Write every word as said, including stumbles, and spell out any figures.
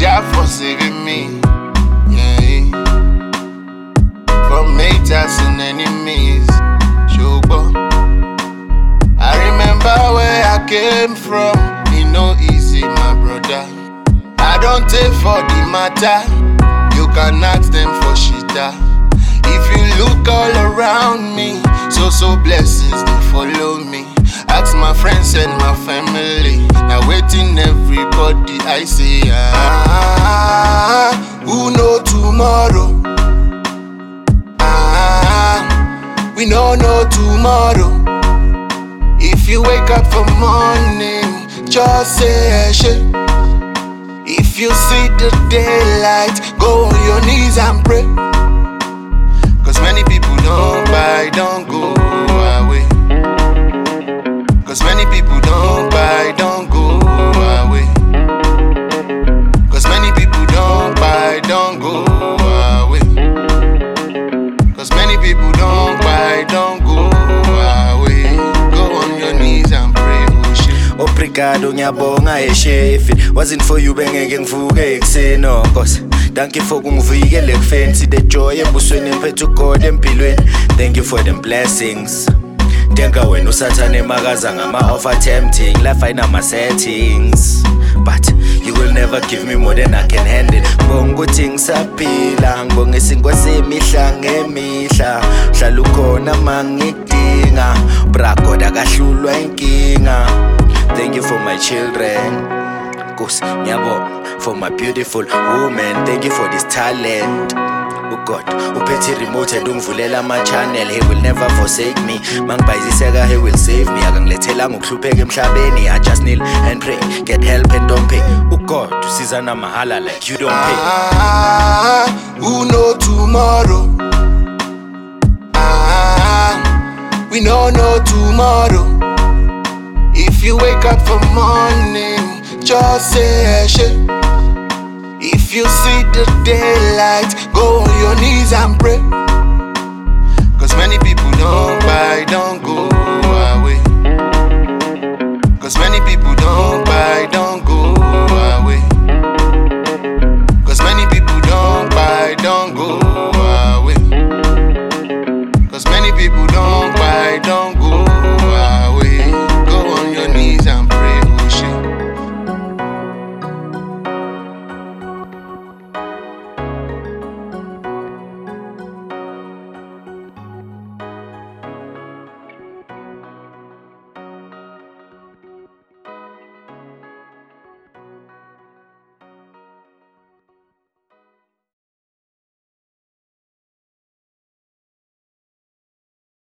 Jah for saving me. Yeah. From haters and enemies. Showbo. I remember where I came from. It no easy, my brother. I don't take for the matter. You can ask them for shita. If you look all around me, so so blessings they follow me. Ask my friends and my family. Now waiting everybody I say ah, who know tomorrow? Ah, we don't know tomorrow. If you wake up for morning, just say shit. If you see the daylight, go on your knees and pray. Cause many people don't buy, don't go away. Cause many people don't buy, don't go away. Cause many people don't buy, don't go away. Cause many people don't buy, don't go away. Go on your knees and pray, oh shit. Obrigado ngiyabonga eshefi. Wasn't for you bengeke ngivuke ekuseni cause thank you for kungivikela ekufeni. See the joy ebusweni mphethu God empilweni. Thank you for them blessings. Denga wena usathane makaza ngama-offer tempting. Life ayinama settings, but you will never give me more than I can handle. Ngibonga ukuthi ngisaphila, ngibonga isinkosi emihla ngemihla. Hlala ukhona mangidinga, bra God akahlulwa inkinga. Thank you for my children, Nkosi ngiyabonga. For my beautiful woman, thank you for this talent. Oh God, uphethe remote and ungivulela ama-channel. He will never forsake me. Mangibhayiziseka, he will save me. Akangilethela ngokuhlupheka emhlabeni. I just kneel and pray, get help and don't pay. Oh God, usizana mahala like you don't pay. Ah, who know tomorrow? Ah, we don't know tomorrow. If you wake up for morning, just say shit. If you see the daylight, go on your knees and pray.